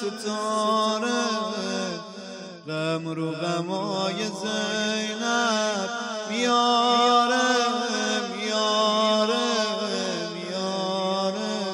ستاره غم رو غمای زینب میاره میاره میاره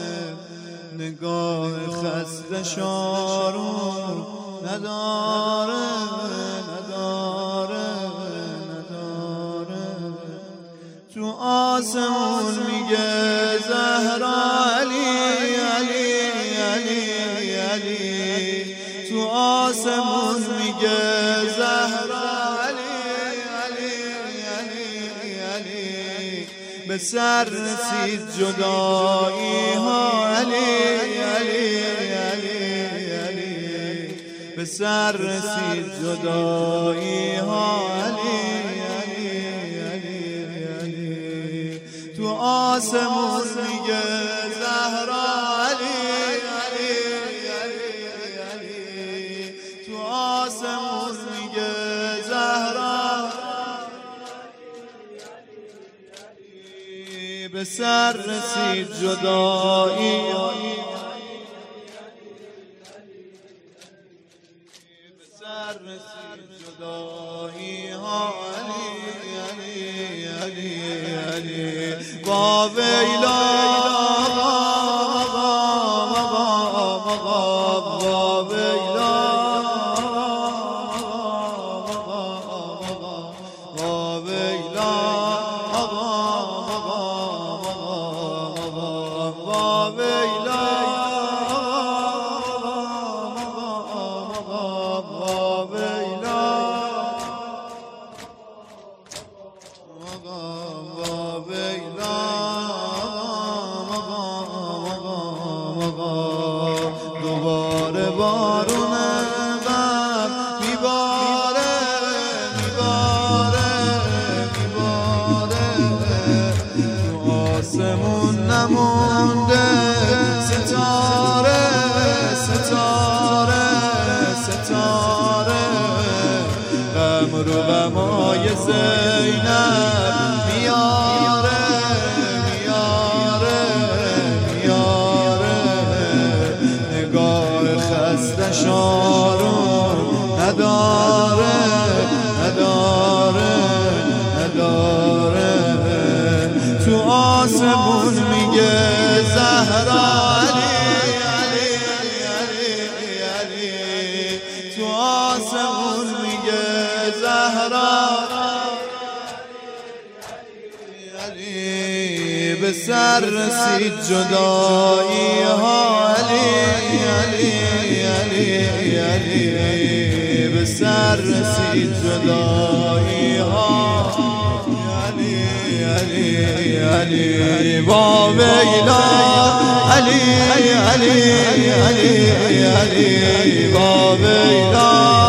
نگاه خسته شارون نداره نداره نداره تو آسمون میگه زهرا علی علی علی علی تو آسمون میگه زهرا علی علی علی علی به سر رسید جدایی ها علی علی علی علی به سر رسید جدایی ها علی علی علی علی تو آسمون میگه زهرا علی علی علی علی تو آسمون میگه زهرا به سر رسید جدایی به سر رسید جدایی ها علی علی علی علی با ویلا دوباره بارون غم میباره میباره میباره تو آسمون نمونده ستاره ستاره ستاره غم رو غمای زینب میاره میاره میاره نگاه خسته شارون نداره نداره نداره تو آسمون میگه زهرا علی علی علی علی تو آسمون میگه زهرا علی به سر رسید جدایی ها علی علی علی علی به سر رسید جدایی ها علی علی علی با ویلا علی علی علی علی با ویلا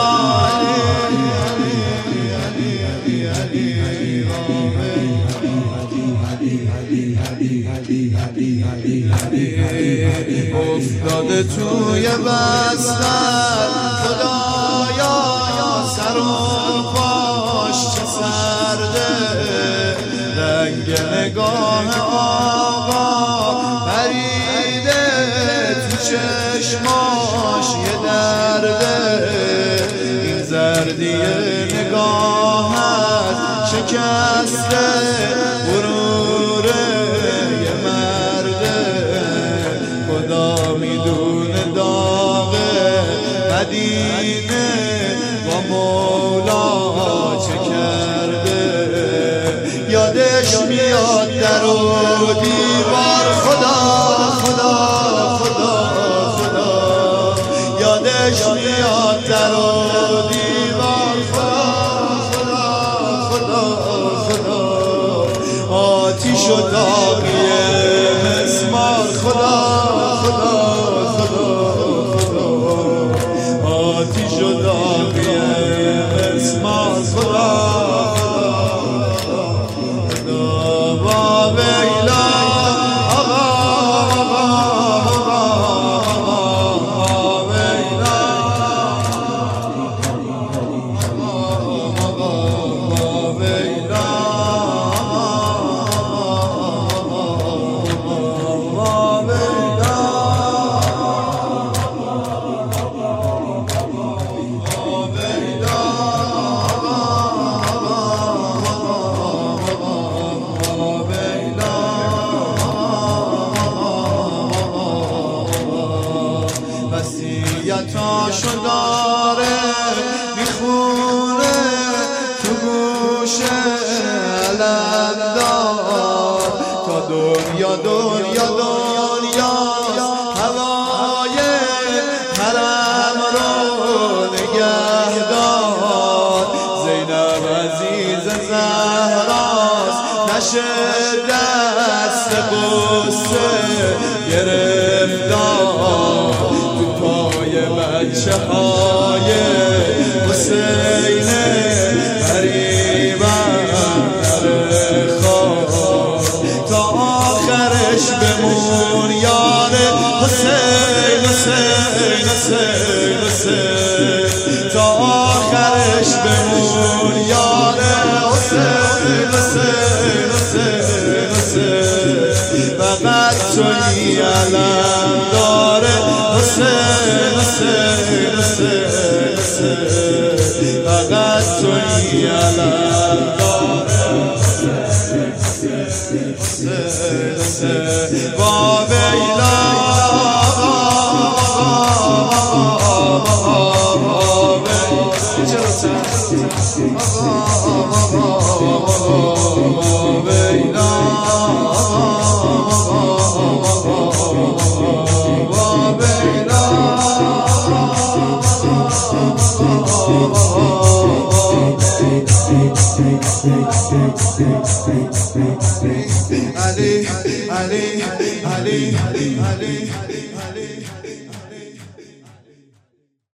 افتاده توی بستر خدایا سر و پاش چه سرده رنگ نگاه آقا پریده تو چشماش یه درده این زردی نگاهت شکسته غرور یه مرده خدا میدونه داغ مدینه با مولا چه کرده یادش میاد در و دیوار خدا خدا خدا خدا یادش میاد در و دیوار خدا خدا خدا آتیش و داغیه مسمار خدا خدا خدا خدا آتیش و داغیه مسمار خدا با ویلا آقا آقا ویلا نامشو داره میخونه تو گوش علمدار تا دنیا دنیا دنیاست هوای حرم رو نگهدار زینب عزیز زهراست نشه دست قصه گرفتار تو پای بچه های حسین غریبم تا آخرش بمون یار حسین حسین حسین حسین تا آخرش بمون یار حسین حسین حسین حسین فقط تویی علم داره حسین حسین حسین حسین فقط تویی علم داره با ویلا Ali, Ali, Ali, Ali, Ali, Ali.